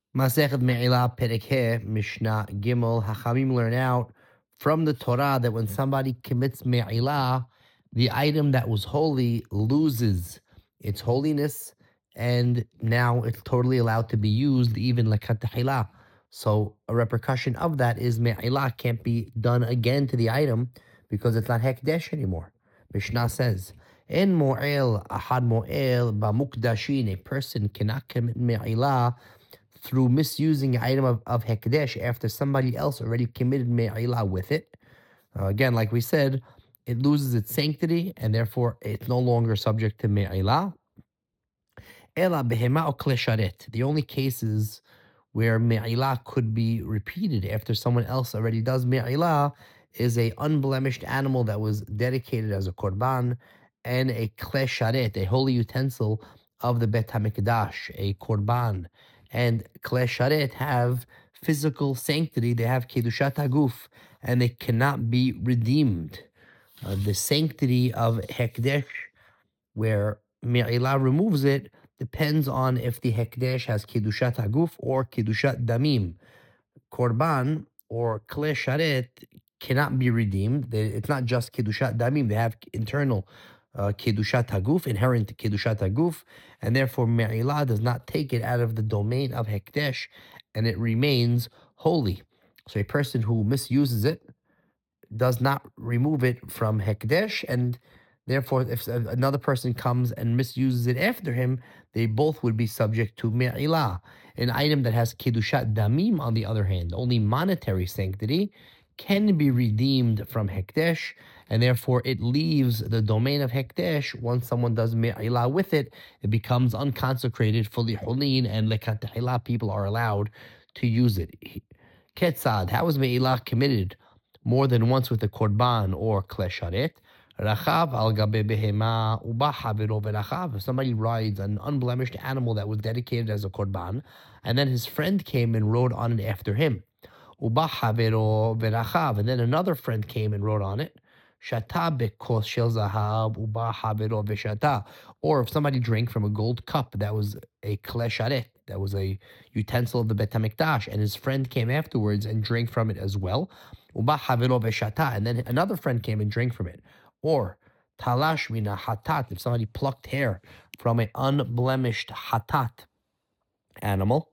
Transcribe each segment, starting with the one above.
Masechet Me'ilah Perek He, Mishnah Gimel. Hachamim learn out from the Torah that when somebody commits Me'ilah, the item that was holy loses its holiness, and now it's totally allowed to be used, even lekat tehillah. So a repercussion of that is Me'ilah can't be done again to the item because it's not Hekdesh anymore. Mishnah says, En Mo'el Ahad Mo'el Bamukdashin, a person cannot commit Me'ilah through misusing an item of Hekdesh after somebody else already committed Me'ilah with it. Again, like we said, it loses its sanctity and therefore it's no longer subject to Me'ilah. Ela behema o klesharet. The only cases where Me'ilah could be repeated after someone else already does Me'ilah is a unblemished animal that was dedicated as a korban and a klesharet, a holy utensil of the Bet HaMikdash, a korban. And klesharet have physical sanctity, they have kedushat haguf, and they cannot be redeemed. The sanctity of Hekdesh, where Me'ilah removes it, depends on if the Hekdesh has Kedushat Haguf or Kedushat Damim. Korban or Kle Sharet cannot be redeemed. It's not just Kedushat Damim, they have internal Kedushat Haguf, inherent Kedushat Haguf, and therefore Me'ilah does not take it out of the domain of Hekdesh and it remains holy. So a person who misuses it does not remove it from Hekdesh, and therefore, if another person comes and misuses it after him, they both would be subject to Me'ilah. An item that has Kedushat Damim, on the other hand, only monetary sanctity, can be redeemed from Hekdesh, and therefore it leaves the domain of Hekdesh. Once someone does Me'ilah with it, it becomes unconsecrated, fully Hulin, and Lekat Tehillah people are allowed to use it. Ketzad, how is Me'ilah committed more than once with a korban or klesharet? Rachav al gabe behema uba havero v'rachav. If somebody rides an unblemished animal that was dedicated as a korban, and then his friend came and rode on it after him, uba havero v'rachav, and then another friend came and rode on it, shata bekos shel zahav uba havero v'shata. Or if somebody drank from a gold cup that was a klesharet, that was a utensil of the Bet HaMikdash, and his friend came afterwards and drank from it as well, uba havero v'shata, and then another friend came and drank from it. Or talash mina hatat, if somebody plucked hair from an unblemished hatat animal,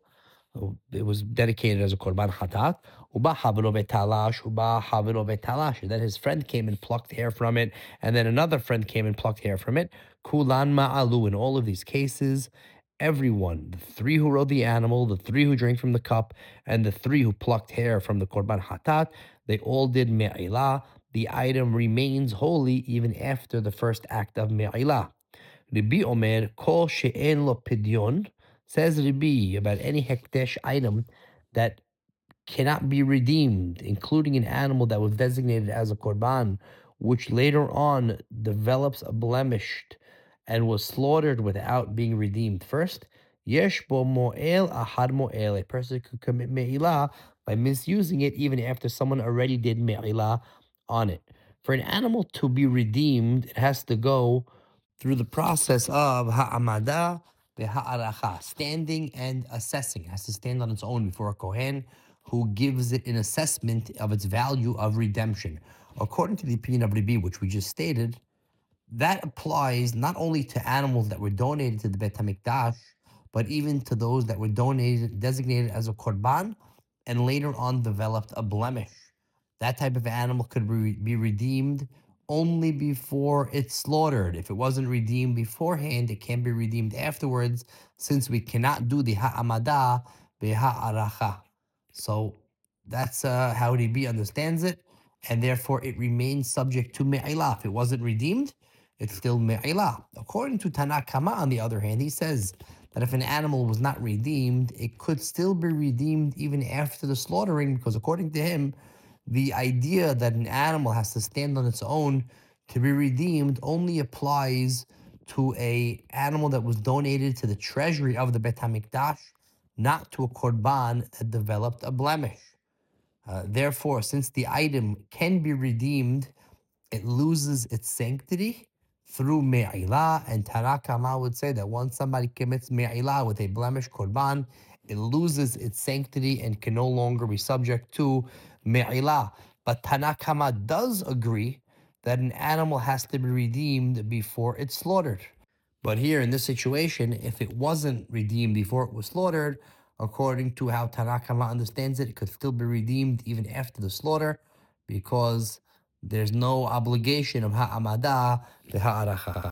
it was dedicated as a korban hatat. Uba havelo vetalash, uba havelo vetalash. And then his friend came and plucked hair from it, and then another friend came and plucked hair from it. Kulan ma'alu. In all of these cases, everyone, the three who rode the animal, the three who drank from the cup, and the three who plucked hair from the korban hatat, they all did me'ilah. The item remains holy even after the first act of me'ilah. Rabbi Omer, kol she'en lo pidyon, says Rabbi about any hekdesh item that cannot be redeemed, including an animal that was designated as a korban, which later on develops a blemished and was slaughtered without being redeemed first. Yesh bo mo'el ahad mo'el. A person could commit me'ilah by misusing it even after someone already did me'ilah on it. For an animal to be redeemed, it has to go through the process of ha'amada ve'ha'aracha, standing and assessing. It has to stand on its own before a kohen who gives it an assessment of its value of redemption. According to the opinion of Rabbi, which we just stated, that applies not only to animals that were donated to the Bet HaMikdash, but even to those that were designated as a korban, and later on developed a blemish. That type of animal could be redeemed only before it's slaughtered. If it wasn't redeemed beforehand, it can be redeemed afterwards, since we cannot do the ha'amada be'ha'aracha. So that's how Rabbi understands it, and therefore it remains subject to me'ilah. If it wasn't redeemed, it's still me'ilah. According to Tanakama, on the other hand, he says that if an animal was not redeemed, it could still be redeemed even after the slaughtering, because according to him, the idea that an animal has to stand on its own to be redeemed only applies to a animal that was donated to the treasury of the Bet HaMikdash, not to a korban that developed a blemish. Therefore, since the item can be redeemed, it loses its sanctity through me'ilah, and Tanakama would say that once somebody commits me'ilah with a blemish korban, it loses its sanctity and can no longer be subject to me'ilah. But Tanna Kama does agree that an animal has to be redeemed before it's slaughtered. But here in this situation, if it wasn't redeemed before it was slaughtered, according to how Tanna Kama understands it, it could still be redeemed even after the slaughter because there's no obligation of ha'amada to ha'aracha.